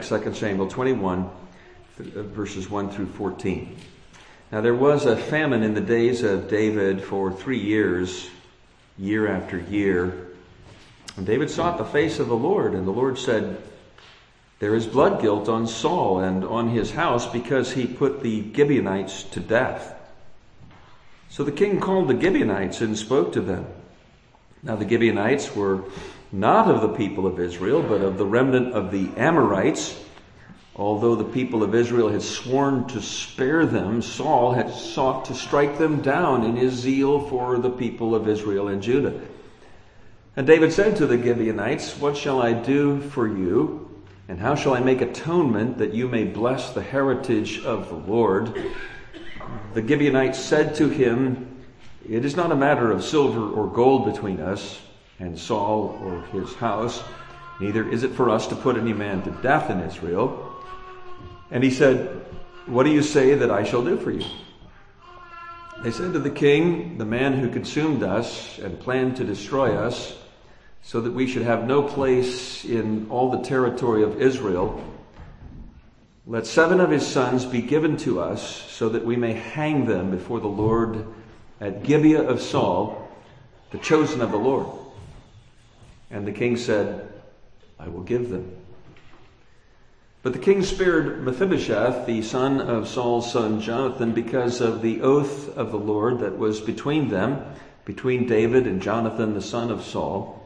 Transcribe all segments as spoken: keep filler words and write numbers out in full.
Second Samuel twenty-one, verses one through fourteen. Now there was a famine in the days of David for three years, year after year. And David sought the face of the Lord, and the Lord said, "There is blood guilt on Saul and on his house because he put the Gibeonites to death." So the king called the Gibeonites and spoke to them. Now the Gibeonites were not of the people of Israel, but of the remnant of the Amorites. Although the people of Israel had sworn to spare them, Saul had sought to strike them down in his zeal for the people of Israel and Judah. And David said to the Gibeonites, "What shall I do for you? And how shall I make atonement that you may bless the heritage of the Lord?" The Gibeonites said to him, "It is not a matter of silver or gold between us and Saul or his house, neither is it for us to put any man to death in Israel." And he said, "What do you say that I shall do for you?" They said to the king, "The man who consumed us and planned to destroy us, so that we should have no place in all the territory of Israel, let seven of his sons be given to us, so that we may hang them before the Lord at Gibeah of Saul, the chosen of the Lord." And the king said, "I will give them." But the king spared Mephibosheth, the son of Saul's son Jonathan, because of the oath of the Lord that was between them, between David and Jonathan, the son of Saul.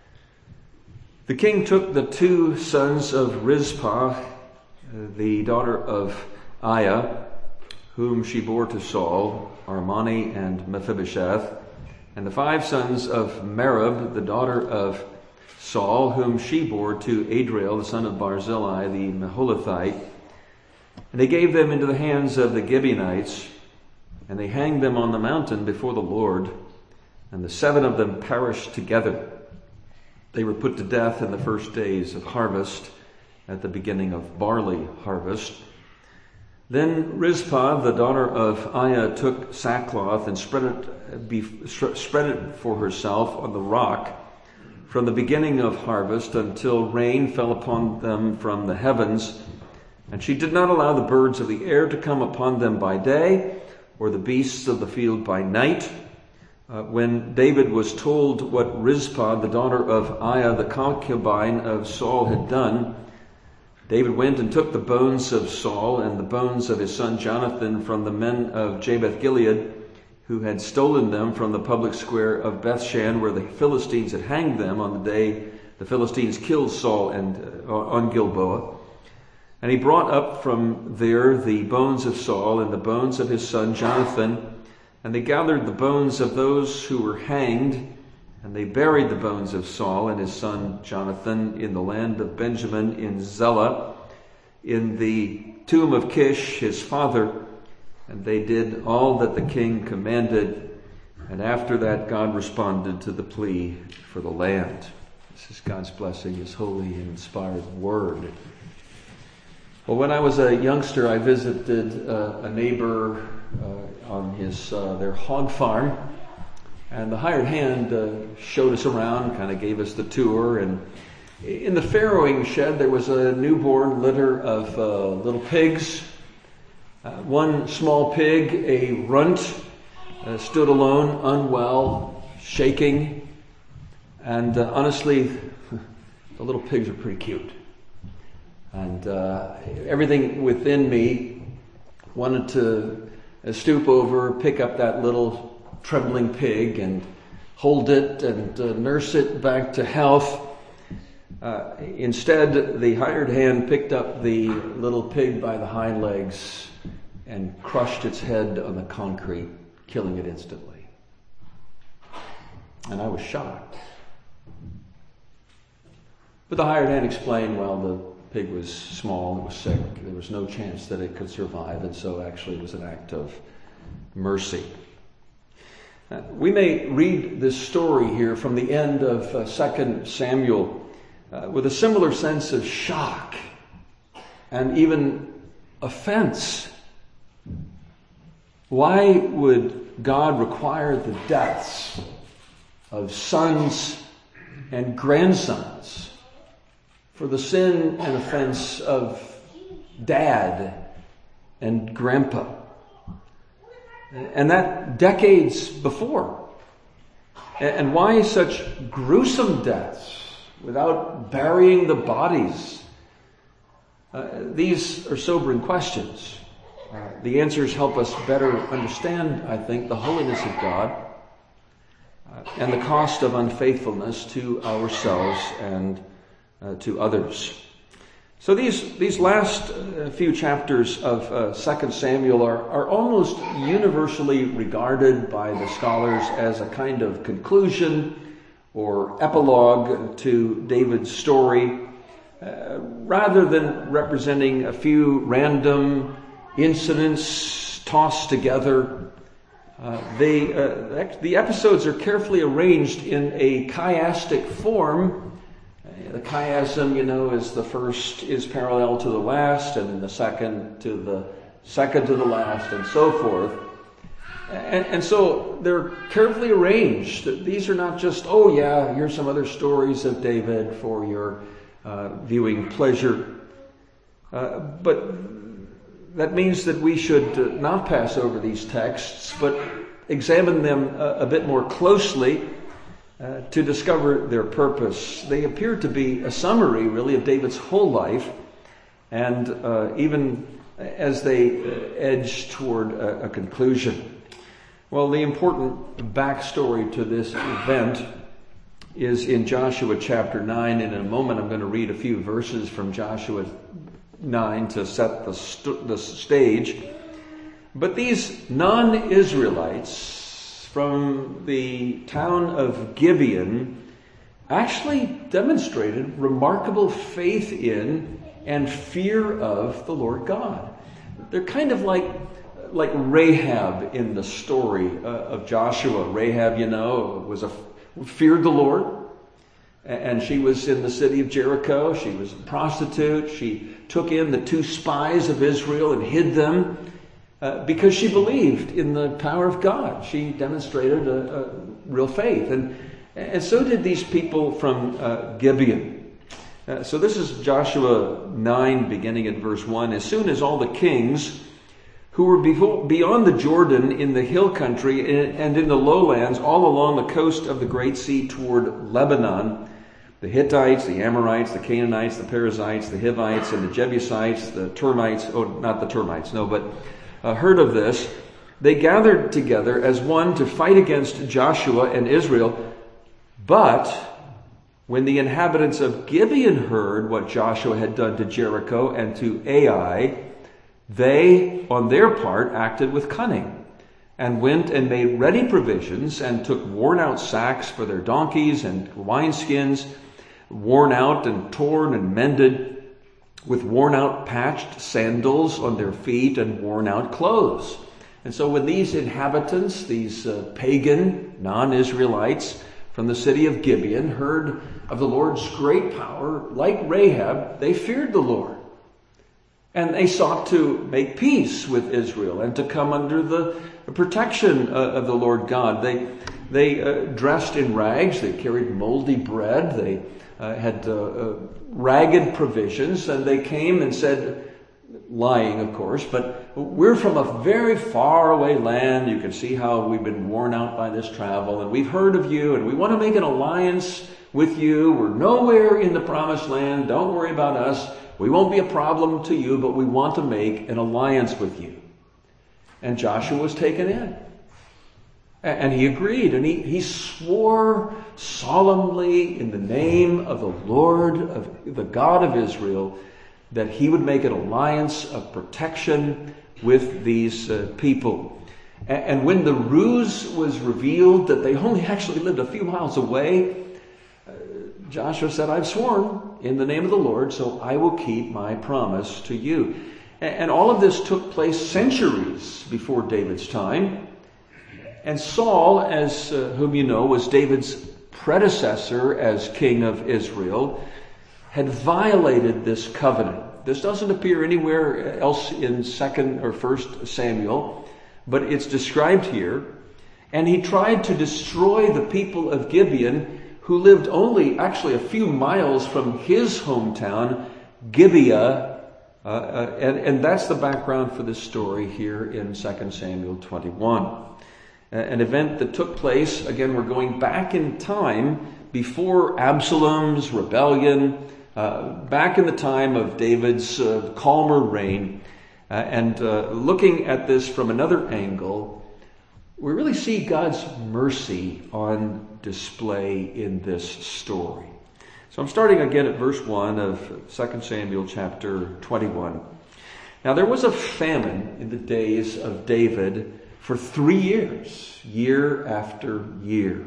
The king took the two sons of Rizpah, the daughter of Aiah, whom she bore to Saul, Armani and Mephibosheth, and the five sons of Merab, the daughter of Saul, whom she bore to Adriel, the son of Barzillai, the Meholathite. And they gave them into the hands of the Gibeonites, and they hanged them on the mountain before the Lord, and the seven of them perished together. They were put to death in the first days of harvest, at the beginning of barley harvest. Then Rizpah, the daughter of Aiah, took sackcloth and spread it, spread it for herself on the rock from the beginning of harvest until rain fell upon them from the heavens. And she did not allow the birds of the air to come upon them by day, or the beasts of the field by night. Uh, when David was told what Rizpah, the daughter of Aiah, the concubine of Saul, had done, David went and took the bones of Saul and the bones of his son Jonathan from the men of Jabesh-Gilead, who had stolen them from the public square of Bethshan, where the Philistines had hanged them on the day the Philistines killed Saul and uh, on Gilboa. And he brought up from there the bones of Saul and the bones of his son Jonathan, and they gathered the bones of those who were hanged, and they buried the bones of Saul and his son Jonathan in the land of Benjamin in Zelah, in the tomb of Kish, his father. And they did all that the king commanded. And after that, God responded to the plea for the land. This is God's blessing, his holy and inspired word. Well, when I was a youngster, I visited uh, a neighbor uh, on his uh, their hog farm. And the hired hand uh, showed us around, kind of gave us the tour. And in the farrowing shed, there was a newborn litter of uh, little pigs. Uh, one small pig, a runt, uh, stood alone, unwell, shaking. And uh, honestly, the little pigs are pretty cute. And uh, everything within me wanted to uh, stoop over, pick up that little trembling pig and hold it and uh, nurse it back to health. Uh, instead, the hired hand picked up the little pig by the hind legs and crushed its head on the concrete, killing it instantly. And I was shocked. But the hired hand explained, well, the pig was small, it was sick, there was no chance that it could survive, and so actually it was an act of mercy. We may read this story here from the end of uh, Second Samuel uh, with a similar sense of shock and even offense. Why would God require the deaths of sons and grandsons for the sin and offense of Dad and Grandpa. And that decades before. And why such gruesome deaths without burying the bodies? Uh, these are sobering questions. Uh, the answers help us better understand, I think, the holiness of God uh, and the cost of unfaithfulness to ourselves and uh, to others. So these these last uh, few chapters of uh, Second Samuel are, are almost universally regarded by the scholars as a kind of conclusion or epilogue to David's story, uh, rather than representing a few random incidents tossed together. Uh, they uh, the episodes are carefully arranged in a chiastic form. The chiasm, you know, is the first is parallel to the last, and then the second to the second to the last, and so forth. And, and so they're carefully arranged. These are not just, oh yeah, here's some other stories of David for your uh, viewing pleasure. Uh, but that means that we should uh, not pass over these texts, but examine them a, a bit more closely uh, to discover their purpose. They appear to be a summary, really, of David's whole life, and uh, even as they uh, edge toward a, a conclusion. Well, the important backstory to this event is in Joshua chapter nine. And in a moment, I'm going to read a few verses from Joshua nine to set the, st- the stage. But these non-Israelites from the town of Gibeon actually demonstrated remarkable faith in and fear of the Lord God. They're kind of like like Rahab in the story uh, of Joshua. Rahab, you know, was a feared the Lord, and she was in the city of Jericho. She was a prostitute. She took in the two spies of Israel and hid them uh, because she believed in the power of God. She demonstrated a, a real faith, and and so did these people from uh, Gibeon. Uh, so this is Joshua nine, beginning at verse one. As soon as all the kings who were before, beyond the Jordan in the hill country and in the lowlands all along the coast of the Great Sea toward Lebanon, the Hittites, the Amorites, the Canaanites, the Perizzites, the Hivites, and the Jebusites, the termites, oh, not the termites, no, but uh, heard of this, they gathered together as one to fight against Joshua and Israel. But when the inhabitants of Gibeon heard what Joshua had done to Jericho and to Ai, they, on their part, acted with cunning, and went and made ready provisions, and took worn-out sacks for their donkeys, and wineskins, worn out and torn and mended, with worn-out patched sandals on their feet, and worn-out clothes. And so when these inhabitants, these uh, pagan non-Israelites from the city of Gibeon, heard of the Lord's great power, like Rahab, they feared the Lord. And they sought to make peace with Israel and to come under the protection uh, of the Lord God. They they uh, dressed in rags. They carried moldy bread. They uh, had uh, uh, ragged provisions. And they came and said, lying, of course, but we're from a very far away land. You can see how we've been worn out by this travel. And we've heard of you, and we want to make an alliance with you. We're nowhere in the promised land. Don't worry about us. We won't be a problem to you, but we want to make an alliance with you. And Joshua was taken in. And he agreed, and he, he swore solemnly in the name of the Lord, of the God of Israel, that he would make an alliance of protection with these uh, people. And, and when the ruse was revealed that they only actually lived a few miles away, uh, Joshua said, I've sworn in the name of the Lord, so I will keep my promise to you. And, and all of this took place centuries before David's time. And Saul, as uh, whom you know, was David's predecessor as king of Israel, had violated this covenant. This doesn't appear anywhere else in Second or First Samuel, but it's described here. And he tried to destroy the people of Gibeon who lived only actually a few miles from his hometown, Gibeah. Uh, uh, and, and that's the background for this story here in Second Samuel twenty-one. Uh, an event that took place, again, we're going back in time before Absalom's rebellion, uh, back in the time of David's uh, calmer reign. Uh, and uh, looking at this from another angle, we really see God's mercy on display in this story. So I'm starting again at verse one of Second Samuel chapter twenty-one. Now there was a famine in the days of David for three years, year after year.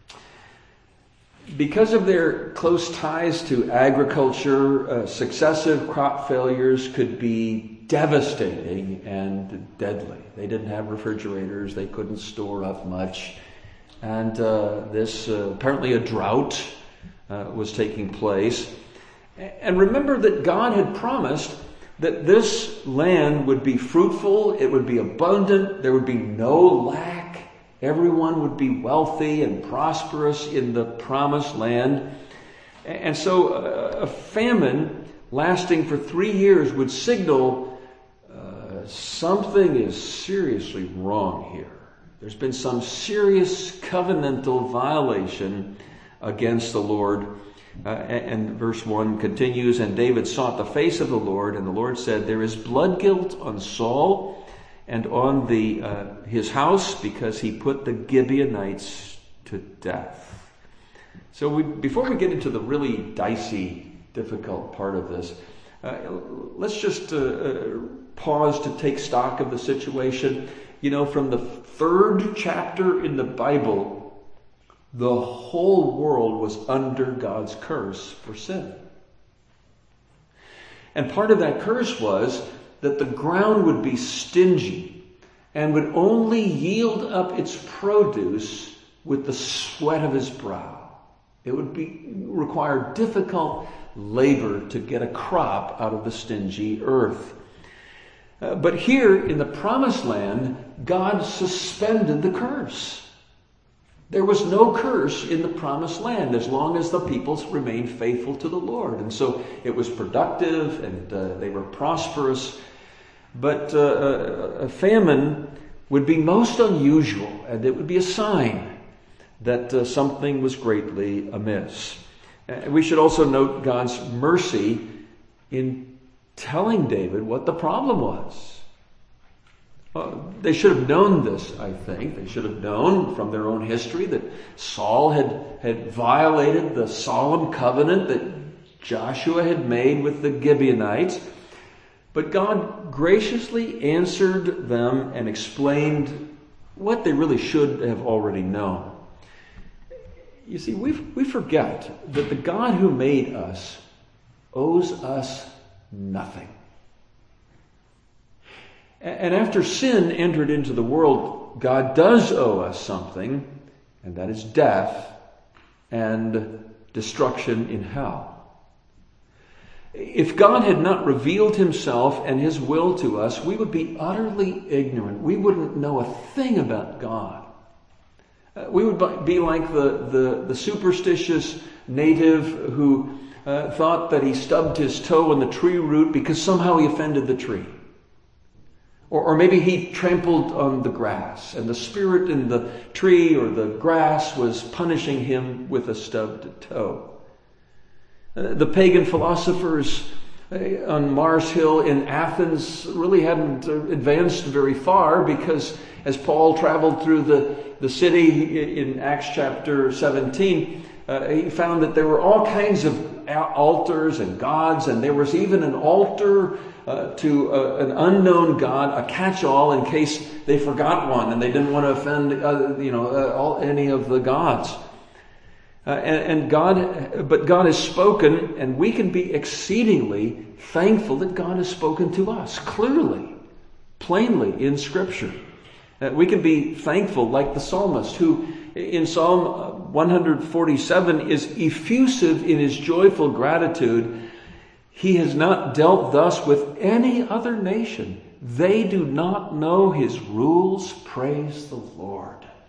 Because of their close ties to agriculture, uh, successive crop failures could be devastating and deadly. They didn't have refrigerators. They couldn't store up much. And uh, this, uh, apparently a drought uh, was taking place. And remember that God had promised that this land would be fruitful, it would be abundant, there would be no lack. Everyone would be wealthy and prosperous in the promised land. And so a famine lasting for three years would signal uh, something is seriously wrong here. There's been some serious covenantal violation against the Lord. Uh, and, and verse one continues, and David sought the face of the Lord, and the Lord said, there is blood guilt on Saul and on the uh, his house, because he put the Gibeonites to death. So we, before we get into the really dicey, difficult part of this, uh, let's just uh, uh, pause to take stock of the situation. You know, from the third chapter in the Bible, the whole world was under God's curse for sin. And part of that curse was that the ground would be stingy and would only yield up its produce with the sweat of his brow. It would be require difficult labor to get a crop out of the stingy earth. Uh, but here in the promised land, God suspended the curse. There was no curse in the promised land as long as the peoples remained faithful to the Lord. And so it was productive and uh, they were prosperous. But uh, a famine would be most unusual, and it would be a sign that uh, something was greatly amiss. Uh, we should also note God's mercy in telling David what the problem was. Uh, they should have known this, I think. They should have known from their own history that Saul had, had violated the solemn covenant that Joshua had made with the Gibeonites. But God graciously answered them and explained what they really should have already known. You see, we we forget that the God who made us owes us nothing. And after sin entered into the world, God does owe us something, and that is death and destruction in hell. If God had not revealed himself and his will to us, we would be utterly ignorant. We wouldn't know a thing about God. Uh, we would be like the, the, the superstitious native who uh, thought that he stubbed his toe on the tree root because somehow he offended the tree. Or, or maybe he trampled on the grass and the spirit in the tree or the grass was punishing him with a stubbed toe. Uh, the pagan philosophers uh, on Mars Hill in Athens really hadn't uh, advanced very far, because as Paul traveled through the, the city in Acts chapter seventeen, uh, he found that there were all kinds of altars and gods, and there was even an altar uh, to uh, an unknown god, a catch-all in case they forgot one and they didn't want to offend uh, you know, uh, all, any of the gods. Uh, and, and God, but God has spoken, and we can be exceedingly thankful that God has spoken to us clearly, plainly in Scripture. Uh, we can be thankful like the psalmist, who in Psalm one forty-seven is effusive in his joyful gratitude. He has not dealt thus with any other nation. They do not know his rules. Praise the Lord.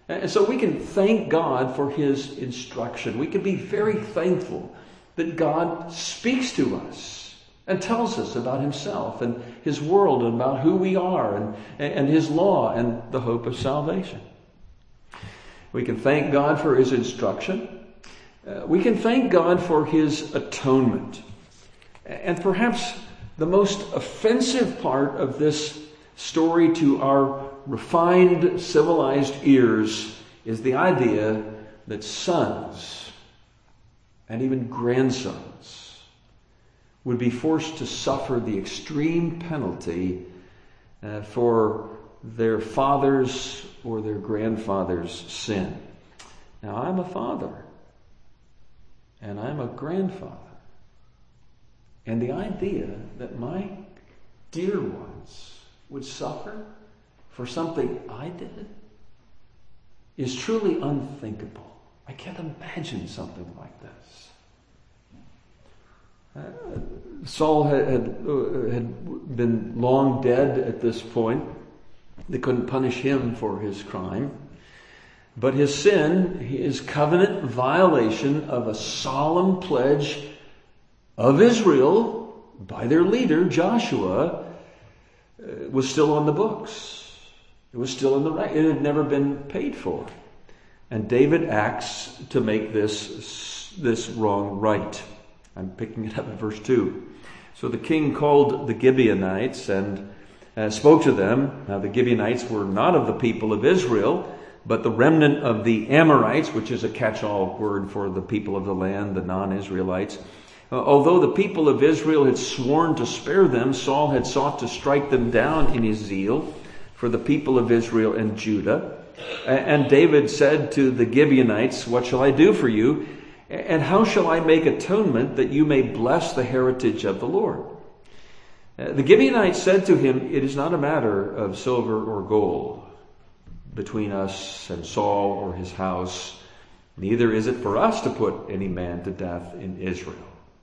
And so we can thank God for his instruction. We can be very thankful that God speaks to us and tells us about himself and his world and about who we are and, and his law and the hope of salvation. We can thank God for his instruction. Uh, we can thank God for his atonement. And perhaps the most offensive part of this story to our refined, civilized ears is the idea that sons and even grandsons would be forced to suffer the extreme penalty uh, for their father's or their grandfather's sin. Now, I'm a father and I'm a grandfather. And the idea that my dear ones would suffer for something I did is truly unthinkable. I can't imagine something like this. Uh, Saul had, had, uh, had been long dead at this point. They couldn't punish him for his crime. But his sin, his covenant violation of a solemn pledge of Israel by their leader, Joshua, uh, was still on the books. It was still in the right. It had never been paid for. And David acts to make this, this wrong right. I'm picking it up in verse two. So the king called the Gibeonites and uh, spoke to them. Now the Gibeonites were not of the people of Israel, but the remnant of the Amorites, which is a catch-all word for the people of the land, the non-Israelites. Uh, although the people of Israel had sworn to spare them, Saul had sought to strike them down in his zeal for the people of Israel and Judah. And David said to the Gibeonites, "What shall I do for you? And how shall I make atonement that you may bless the heritage of the Lord?" The Gibeonites said to him, "It is not a matter of silver or gold between us and Saul or his house. Neither is it for us to put any man to death in Israel."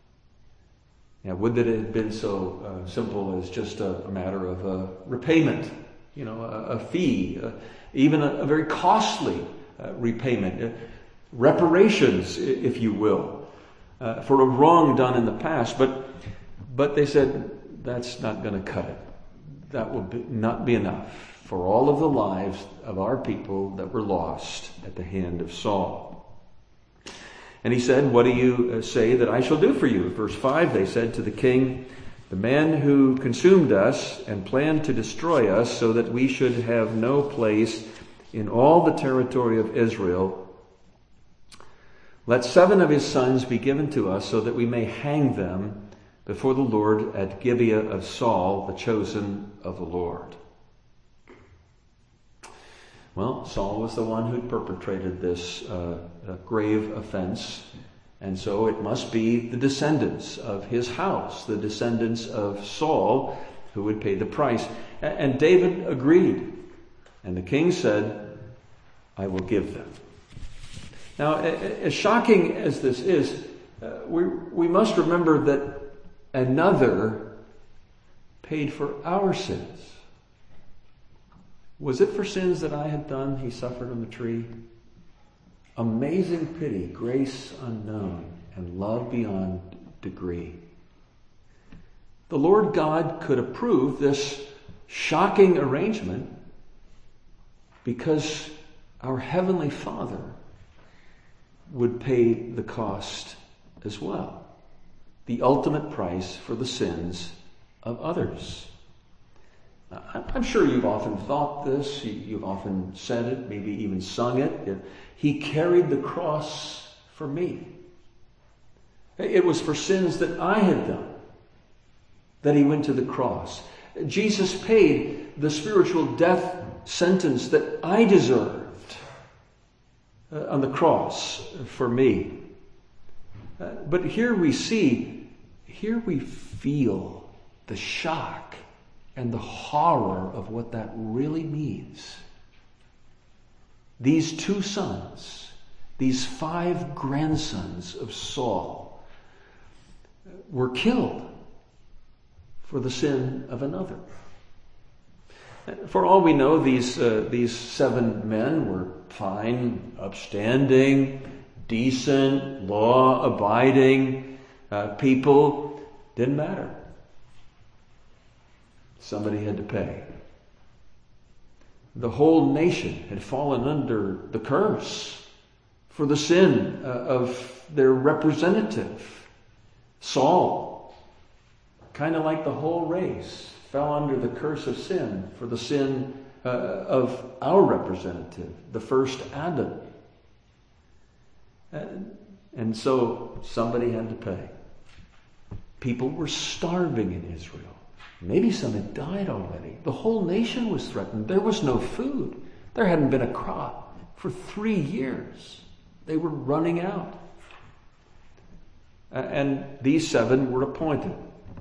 Now, would that it had been so uh, simple as just a, a matter of uh, repayment, you know, a, a fee, uh, even a, a very costly uh, repayment, uh, reparations, if you will, uh, for a wrong done in the past. But, but they said, that's not going to cut it. That will be, not be enough for all of the lives of our people that were lost at the hand of Saul. And he said, "What do you say that I shall do for you?" Verse five, they said to the king, "The man who consumed us and planned to destroy us so that we should have no place in all the territory of Israel, let seven of his sons be given to us so that we may hang them before the Lord at Gibeah of Saul, the chosen of the Lord." Well, Saul was the one who perpetrated this uh, uh, grave offense, and so it must be the descendants of his house, the descendants of Saul, who would pay the price. And David agreed, and the king said, "I will give them." Now, as shocking as this is, uh, we we must remember that another paid for our sins. Was it for sins that I had done he suffered on the tree? Amazing pity, grace unknown, and love beyond degree. The Lord God could approve this shocking arrangement because our Heavenly Father would pay the cost as well. The ultimate price for the sins of others. I'm sure you've often thought this, you've often said it, maybe even sung it. He carried the cross for me. It was for sins that I had done that he went to the cross. Jesus paid the spiritual death sentence that I deserved on the cross for me. But here we see, here we feel the shock and the horror of what that really means. These two sons, these five grandsons of Saul, were killed for the sin of another. For all we know, these uh, these seven men were fine, upstanding, decent, law-abiding uh, people. Didn't matter. Somebody had to pay. The whole nation had fallen under the curse for the sin uh, of their representative, Saul. Kind of like the whole race fell under the curse of sin for the sin uh, of our representative, the first Adam. And, and so somebody had to pay. People were starving in Israel. Maybe some had died already. The whole nation was threatened. There was no food. There hadn't been a crop for three years. They were running out. And these seven were appointed.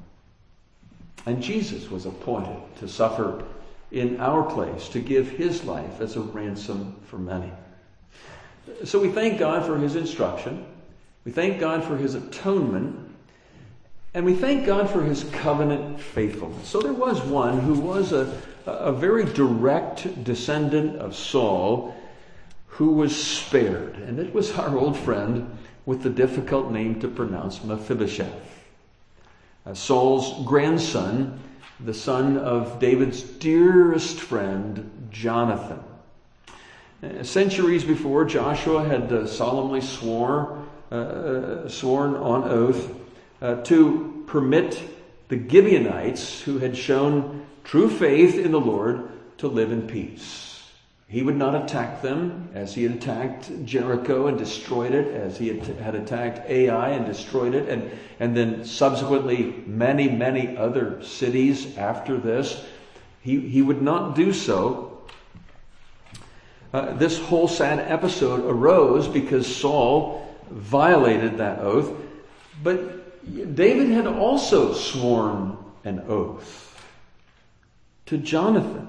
And Jesus was appointed to suffer in our place, to give his life as a ransom for many. So we thank God for his instruction. We thank God for his atonement. And we thank God for his covenant faithfulness. So there was one who was a, a very direct descendant of Saul who was spared. And it was our old friend with the difficult name to pronounce, Mephibosheth. Uh, Saul's grandson, the son of David's dearest friend, Jonathan. Uh, centuries before, Joshua had uh, solemnly swore, uh, sworn on oath uh, to permit the Gibeonites, who had shown true faith in the Lord, to live in peace. He would not attack them as he had attacked Jericho and destroyed it, as he had, had attacked Ai and destroyed it, and, and then subsequently many, many other cities after this. He, he would not do so. Uh, this whole sad episode arose because Saul violated that oath, but David had also sworn an oath to Jonathan,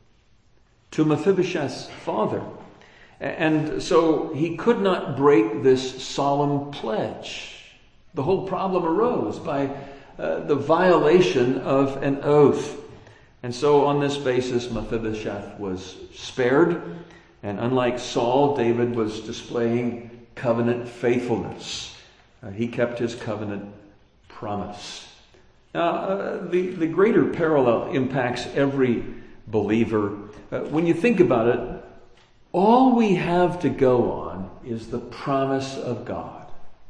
to Mephibosheth's father. And so he could not break this solemn pledge. The whole problem arose by uh, the violation of an oath. And so on this basis, Mephibosheth was spared. And unlike Saul, David was displaying covenant faithfulness. Uh, he kept his covenant promise. Now, uh, the, the greater parallel impacts every believer. Uh, when you think about it, all we have to go on is the promise of God.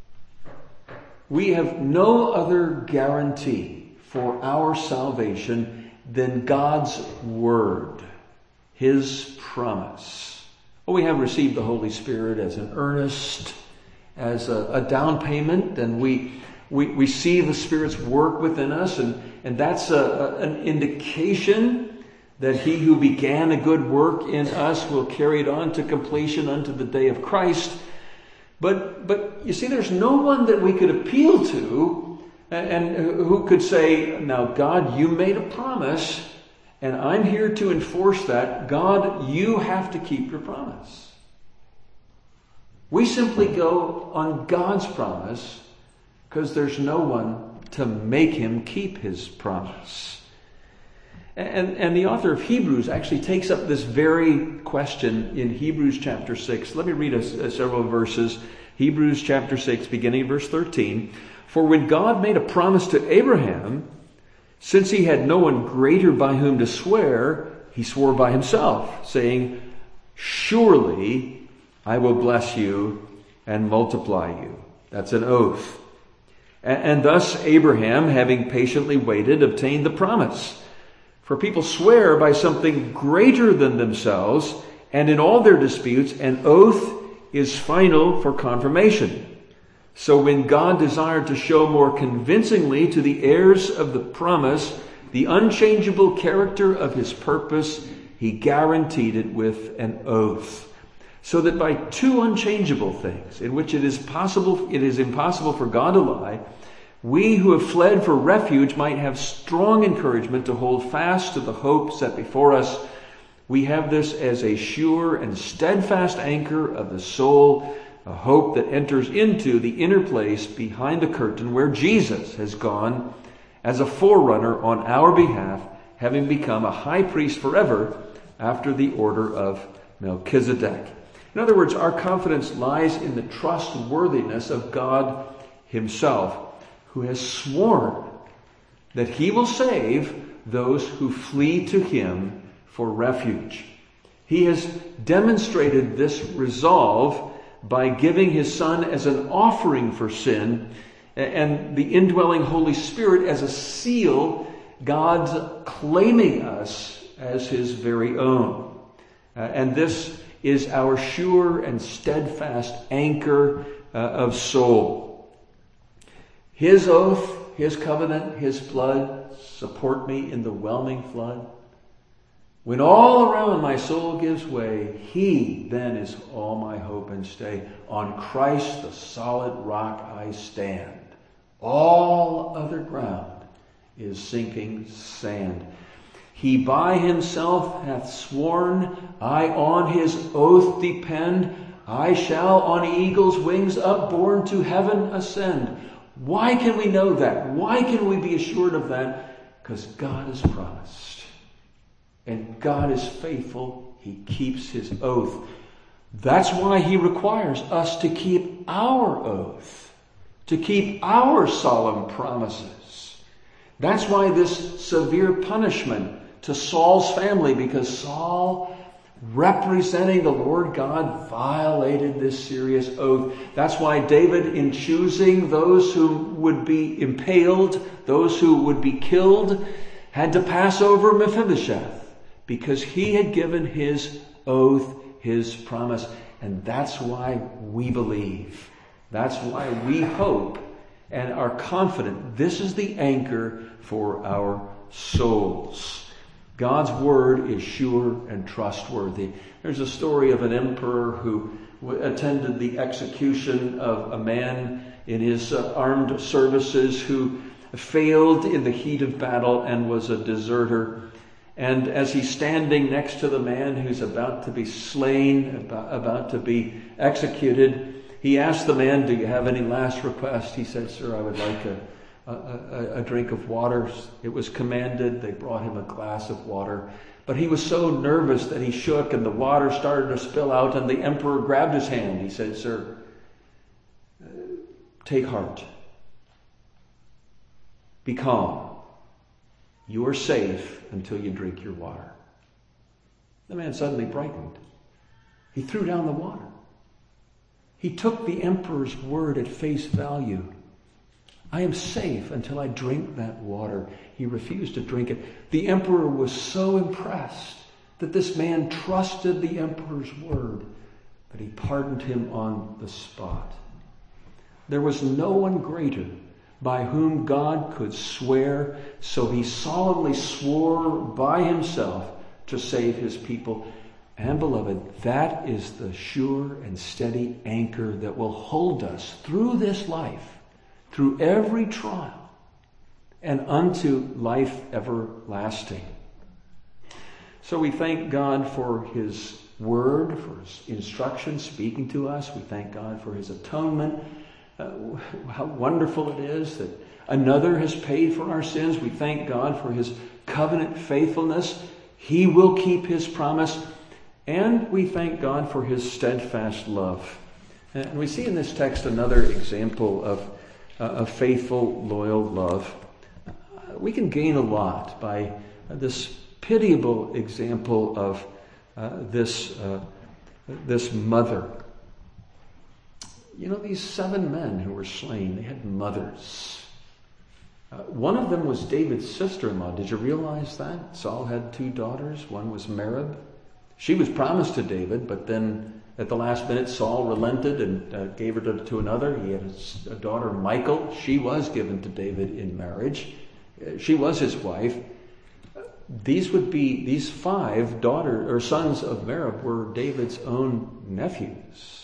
We have no other guarantee for our salvation than God's word, his promise. Well, we have received the Holy Spirit as an earnest, as a, a down payment, and we We, we see the Spirit's work within us, and, and that's a, a, an indication that he who began a good work in us will carry it on to completion unto the day of Christ. But, but you see, there's no one that we could appeal to and, and who could say, now, God, you made a promise, and I'm here to enforce that. God, you have to keep your promise. We simply go on God's promise, because there's no one to make him keep his promise. And, and the author of Hebrews actually takes up this very question in Hebrews chapter six. Let me read us several verses. Hebrews chapter six, beginning verse thirteen. For when God made a promise to Abraham, since he had no one greater by whom to swear, he swore by himself, saying, surely I will bless you and multiply you. That's an oath. And thus Abraham, having patiently waited, obtained the promise. For people swear by something greater than themselves, and in all their disputes, an oath is final for confirmation. So when God desired to show more convincingly to the heirs of the promise the unchangeable character of his purpose, he guaranteed it with an oath. So that by two unchangeable things, in which it is possible, it is impossible for God to lie, we who have fled for refuge might have strong encouragement to hold fast to the hope set before us. We have this as a sure and steadfast anchor of the soul, a hope that enters into the inner place behind the curtain where Jesus has gone as a forerunner on our behalf, having become a high priest forever after the order of Melchizedek. In other words, our confidence lies in the trustworthiness of God himself, who has sworn that he will save those who flee to him for refuge. He has demonstrated this resolve by giving his Son as an offering for sin and the indwelling Holy Spirit as a seal, God's claiming us as his very own. Uh, and this is our sure and steadfast anchor uh, of soul. His oath, his covenant, his blood support me in the whelming flood. When all around my soul gives way, he then is all my hope and stay. On Christ the solid rock I stand. All other ground is sinking sand. He by himself hath sworn, I on his oath depend. I shall on eagle's wings upborne to heaven ascend. Why can we know that? Why can we be assured of that? Because God has promised. And God is faithful. He keeps his oath. That's why he requires us to keep our oath, to keep our solemn promises. That's why this severe punishment to Saul's family, because Saul, representing the Lord God, violated this serious oath. That's why David, in choosing those who would be impaled, those who would be killed, had to pass over Mephibosheth, because he had given his oath, his promise. And that's why we believe. That's why we hope and are confident. This is the anchor for our souls. God's word is sure and trustworthy. There's a story of an emperor who attended the execution of a man in his uh, armed services who failed in the heat of battle and was a deserter. And as he's standing next to the man who's about to be slain, about, about to be executed, he asked the man, do you have any last request? He said, sir, I would like a, a, a, a drink of water. It was commanded. They brought him a glass of water. But he was so nervous that he shook and the water started to spill out, and the emperor grabbed his hand. He said, sir, take heart. Be calm. You are safe until you drink your water. The man suddenly brightened. He threw down the water. He took the emperor's word at face value. I am safe until I drink that water. He refused to drink it. The emperor was so impressed that this man trusted the emperor's word that he pardoned him on the spot. There was no one greater by whom God could swear, so he solemnly swore by himself to save his people. And beloved, that is the sure and steady anchor that will hold us through this life, through every trial, and unto life everlasting. So we thank God for his word, for his instruction speaking to us. We thank God for his atonement. Uh, how wonderful it is that another has paid for our sins. We thank God for his covenant faithfulness. He will keep his promise. And we thank God for his steadfast love. And we see in this text another example of, uh, of faithful, loyal love. Uh, we can gain a lot by uh, this pitiable example of uh, this, uh, this mother. You know, these seven men who were slain, they had mothers. Uh, one of them was David's sister-in-law. Did you realize that? Saul had two daughters. One was Merab. She was promised to David, but then at the last minute, Saul relented and uh, gave her to, to another. He had a, a daughter, Michal. She was given to David in marriage. Uh, she was his wife. Uh, these would be, these five daughters or sons of Merab were David's own nephews.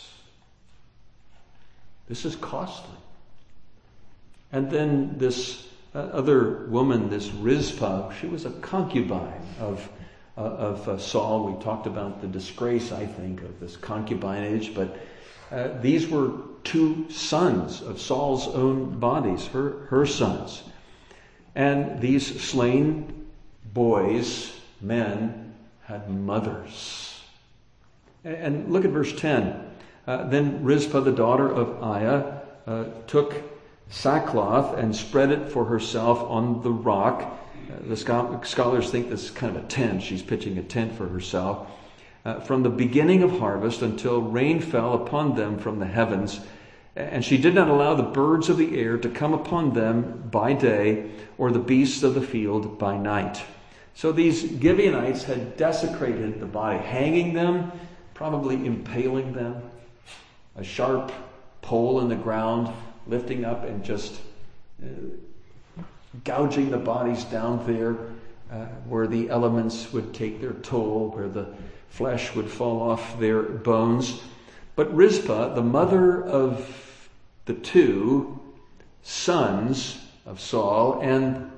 This is costly. And then this uh, other woman, this Rizpah, she was a concubine of uh, of uh, Saul. We talked about the disgrace, I think, of this concubinage, but uh, these were two sons of Saul's own bodies, her her sons. And these slain boys, men, had mothers. And look at verse ten. Uh, then Rizpah, the daughter of Aiah, uh, took sackcloth and spread it for herself on the rock. Uh, the scho- scholars think this is kind of a tent. She's pitching a tent for herself. Uh, from the beginning of harvest until rain fell upon them from the heavens. And she did not allow the birds of the air to come upon them by day, or the beasts of the field by night. So these Gibeonites had desecrated the body, hanging them, probably impaling them, a sharp pole in the ground, lifting up and just uh, gouging the bodies down there uh, where the elements would take their toll, where the flesh would fall off their bones. But Rizpah, the mother of the two sons of Saul, and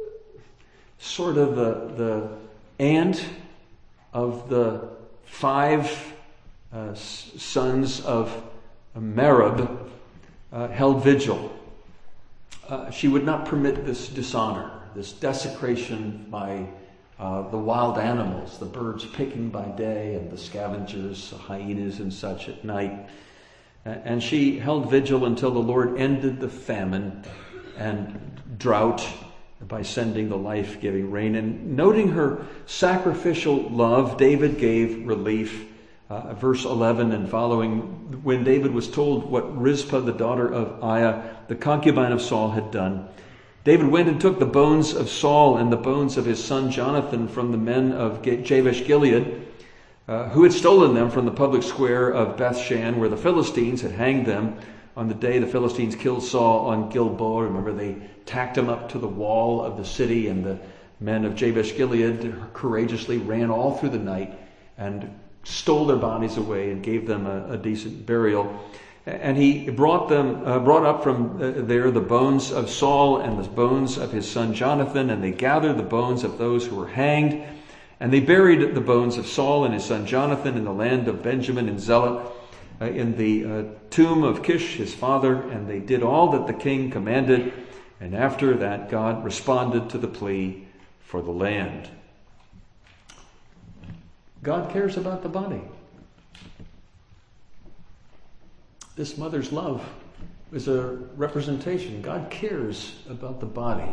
sort of the, the aunt of the five uh, sons of Merib, uh, held vigil. Uh, she would not permit this dishonor, this desecration by uh, the wild animals, the birds picking by day and the scavengers, the hyenas and such at night. And she held vigil until the Lord ended the famine and drought by sending the life-giving rain. And noting her sacrificial love, David gave relief. Uh, verse eleven and following, when David was told what Rizpah, the daughter of Aiah, the concubine of Saul, had done, David went and took the bones of Saul and the bones of his son Jonathan from the men of Jabesh Gilead, Uh, who had stolen them from the public square of Bethshan, where the Philistines had hanged them on the day the Philistines killed Saul on Gilboa. Remember, they tacked him up to the wall of the city, and the men of Jabesh Gilead courageously ran all through the night and stole their bodies away and gave them a, a decent burial. And he brought them, uh, brought up from uh, there the bones of Saul and the bones of his son Jonathan, and they gathered the bones of those who were hanged. And they buried the bones of Saul and his son Jonathan in the land of Benjamin in Zelah, uh, in the uh, tomb of Kish, his father. And they did all that the king commanded. And after that, God responded to the plea for the land. God cares about the body. This mother's love is a representation. God cares about the body.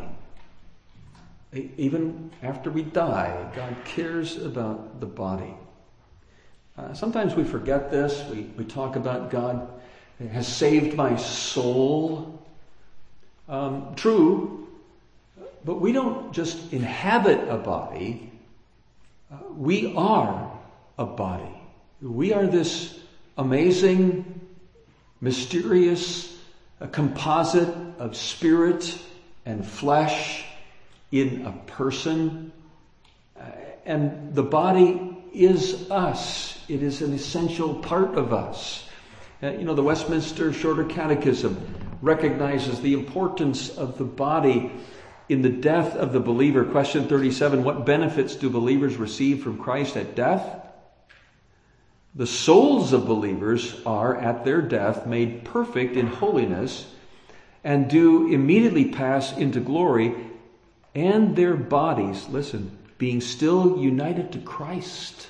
Even after we die, God cares about the body. Uh, sometimes we forget this. We, we talk about God has saved my soul. Um, true, but we don't just inhabit a body. Uh, we are a body. We are this amazing, mysterious a composite of spirit and flesh in a person. Uh, and the body is us. It is an essential part of us. Uh, you know, the Westminster Shorter Catechism recognizes the importance of the body in the death of the believer. Question thirty-seven, what benefits do believers receive from Christ at death? The souls of believers are, at their death, made perfect in holiness and do immediately pass into glory, and their bodies, listen, being still united to Christ,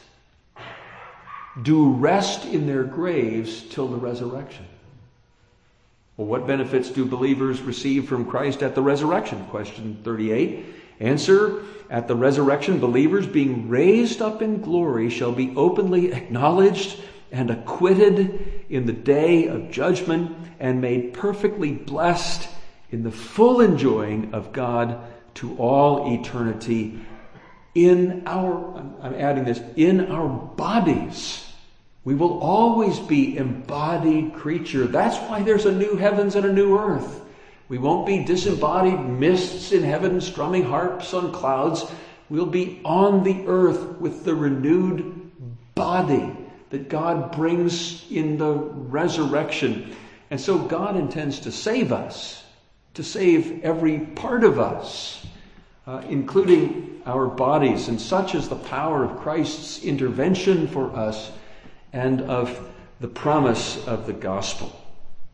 do rest in their graves till the resurrection. Well, what benefits do believers receive from Christ at the resurrection? Question thirty-eight. Answer, at the resurrection, believers being raised up in glory shall be openly acknowledged and acquitted in the day of judgment and made perfectly blessed in the full enjoying of God to all eternity in our, I'm adding this, in our bodies. We will always be embodied creature. That's why there's a new heavens and a new earth. We won't be disembodied mists in heaven strumming harps on clouds. We'll be on the earth with the renewed body that God brings in the resurrection. And so God intends to save us, to save every part of us, uh, including our bodies. And such is the power of Christ's intervention for us and of the promise of the gospel.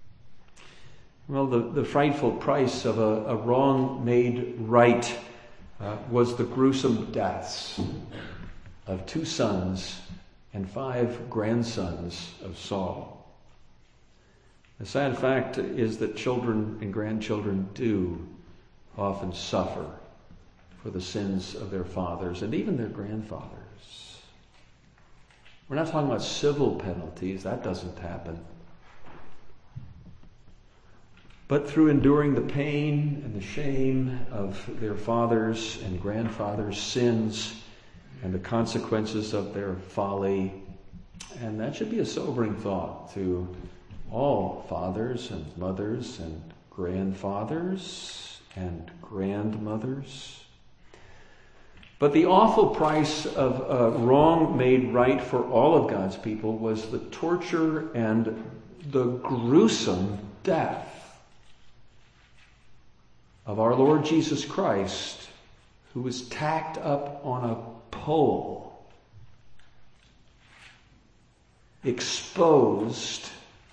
Well, the, the frightful price of a, a wrong made right uh, was the gruesome deaths of two sons and five grandsons of Saul. The sad fact is that children and grandchildren do often suffer for the sins of their fathers and even their grandfathers. We're not talking about civil penalties. That doesn't happen. But through enduring the pain and the shame of their fathers' and grandfathers' sins and the consequences of their folly, and that should be a sobering thought to all fathers and mothers and grandfathers and grandmothers. But the awful price of a wrong made right for all of God's people was the torture and the gruesome death of our Lord Jesus Christ, who was tacked up on a pole, exposed,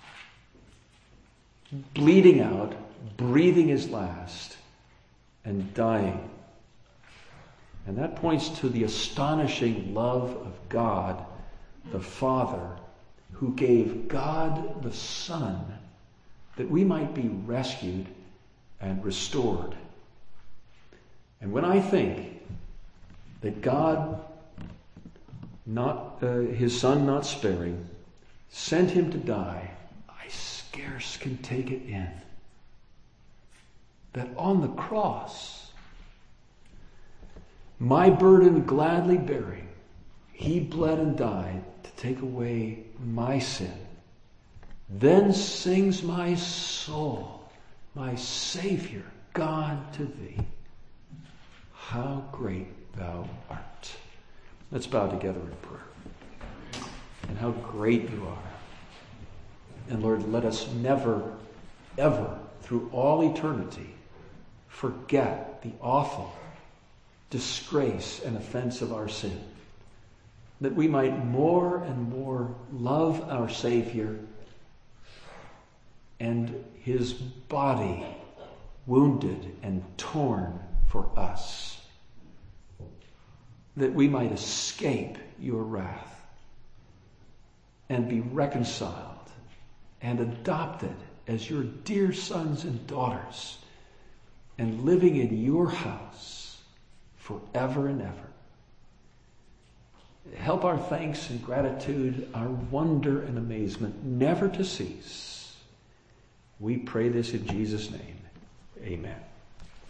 bleeding out, breathing his last, and dying. And that points to the astonishing love of God, the Father, who gave God the Son that we might be rescued and restored. And when I think that God, not uh, his Son not sparing, sent him to die, I scarce can take it in. That on the cross, my burden gladly bearing, he bled and died to take away my sin. Then sings my soul, my Savior, God, to thee. How great thou art. Let's bow together in prayer. And how great you are. And Lord, let us never, ever, through all eternity, forget the awful disgrace and offense of our sin, that we might more and more love our Savior and his body wounded and torn for us, that we might escape your wrath and be reconciled and adopted as your dear sons and daughters and living in your house forever and ever. Help our thanks and gratitude, our wonder and amazement never to cease. We pray this in Jesus' name. Amen.